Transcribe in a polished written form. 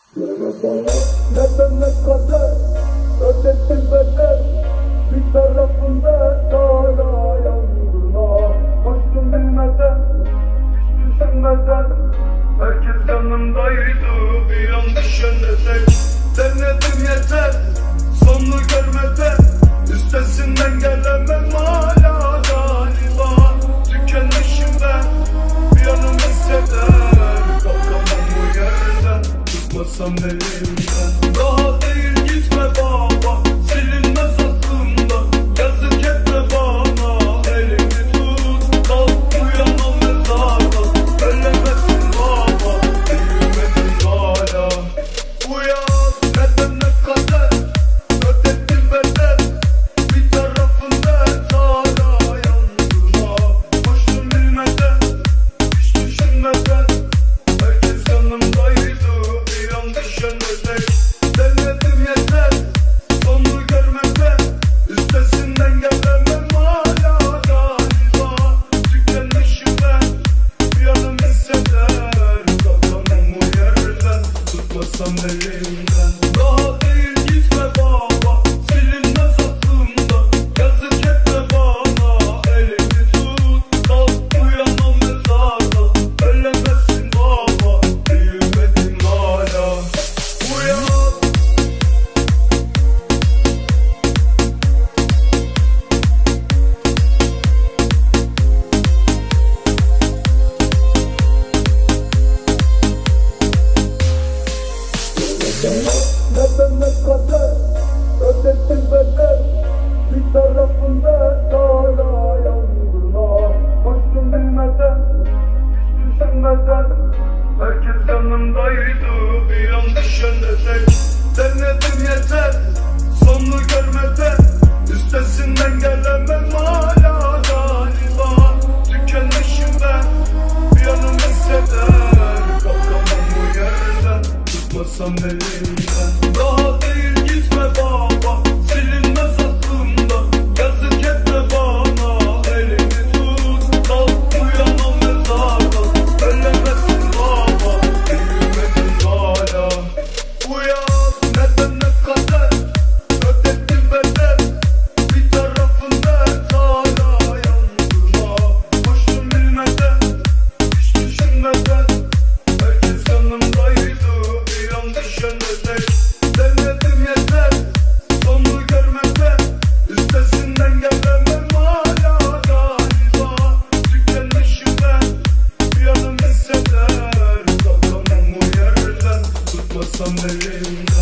Neden ne kadar ödedim bedel, bir tarafında hala yangına. Koştum bilmeden, hiç düşünmeden, herkes yanımdaydı bir an düşünerek. Denedim yeter, sonunu görmeden, üstesinden gelemem hala galiba. Tükenmişim ben, bir yanım hisseder, kalkamam bu yerden, tutmasam elimden. Daha değil gitme baba, silinmez aklımda, yazık etme bana, elimi tut, kalk uyanam mezarda, ölemezsin baba, büyümedin hala. Uyan, neden ne kadar ödedim bedel, bir tarafında hala yandıma. Koştum bilmeden, hiç düşünmeden, herkes yanımdaydı bir an düşünerek. Denedim yeter, sonunu görmeden, üstesinden gelemem hala galiba. Tükenmişim ben, bir yanım hisseder, kalkamam bu yerden, tutmasam elimden. Daha değil gitme baba, silinmez aklımda, yazık etme bana, elimi tut, kalk uyanam mezarda, ölemezsin baba, büyümedin hala. Uyan. Neden ne kadar ödedim bedel, bir tarafında hala yangına. Koştum bilmeden, hiç düşünmeden, herkes yanımdaydı bir an düşünerek. Denedim yeter, sonunu görmeden, üstesinden gelemem hala galiba. Tükenmişim ben, bir yanım hisseder, kalkamam bu yerden, tutmasam elimden. Daha değil gitme baba, silinmez aklımda, yazık etme bana, elimi tut, kalk uyanam mezarda, ölemezsin baba, büyümedin hala. Uyan, neden ne kadar ödedim bedel, bir tarafında hala yandıma. Koştum bilmeden, hiç düşünmeden, herkes yanımdaydı bir an düşünerek. Denedim yeter, sonunu görmeden, üstesinden gelemem hala galiba. Tükenmişim ben, bir yanım hisseder, kalkamam bu yerden, tutmasam elimden.